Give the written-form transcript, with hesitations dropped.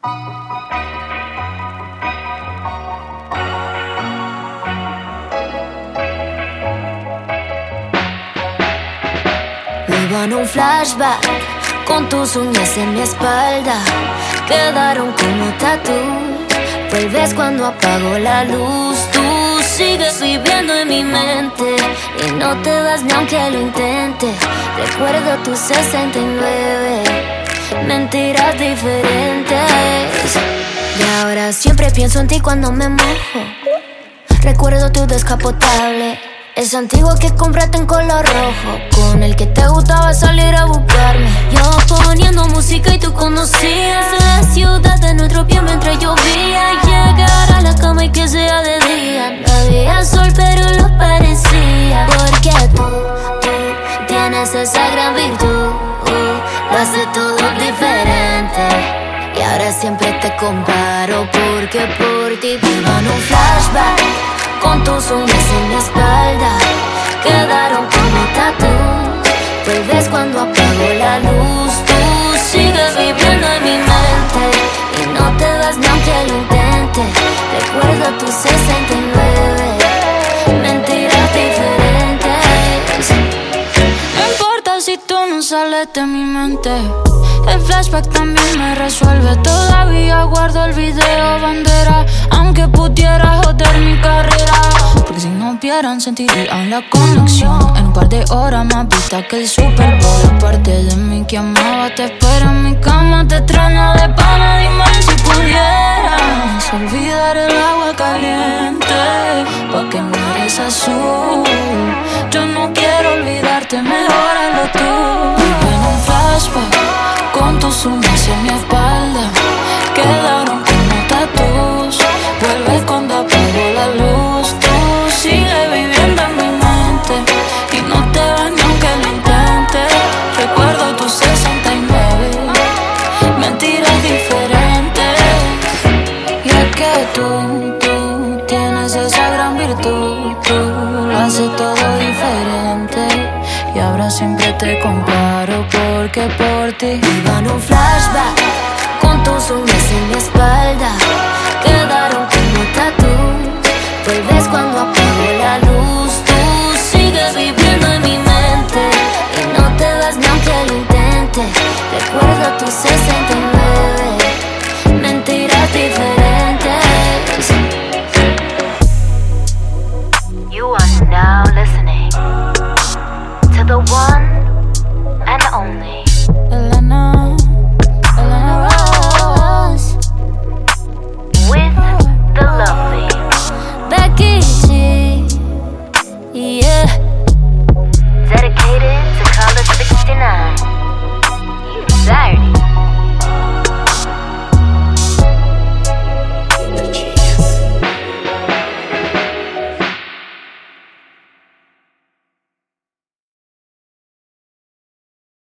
Vivo en un flashback con tus uñas en mi espalda, quedaron como tatú. Vuelves cuando apago la luz, tú sigues viviendo en mi mente y no te vas ni aunque lo intente. Recuerdo tus 69 mentiras diferentes y ahora siempre pienso en ti cuando me mojo. Recuerdo tu descapotable, ese antiguo que compraste en color rojo, con el que te gustaba salir a buscarme. Yo poniendo música y tú conocías la ciudad de nuestro pie mientras llovía. Llegar a la cama y que sea de día, no había sol pero lo parecía. Porque tú tienes esa gran virtud, lo hace todo diferente. Y ahora siempre te comparo porque por ti vivo en un flashback con tus uñas en mi espalda, quedaron como tatú. Vuelves cuando apago la luz, tú sigues viviendo en mi mente y no te vas ni aunque lo intente. Recuerdo tus 69 mentiras diferentes. No importa si tú no sales de mi mente, el flashback también me resuelve. Todavía guardo el video bandera, aunque pudiera joder mi carrera. Porque si no vieran sentirían la conexión. En un par de horas más vista que el Super Bowl. Es parte de mí que amaba, te espera en mi cama, te extraño de pana. Dime si pudieras olvidar el agua caliente, pa' que no eres azul. Yo no quiero olvidarte, mejor hazlo tú. Vivo en un flashback con tus uñas en mi espalda, quedaron como tatús. Vuelves cuando apago la luz, tú sigues viviendo en mi mente y no te vas ni aunque lo intentes. Recuerdo tus 69 mentiras diferentes. Y es que tú tienes esa gran virtud, tú lo haces todo diferente. Y ahora siempre te comparo porque por ti vivo en un flashback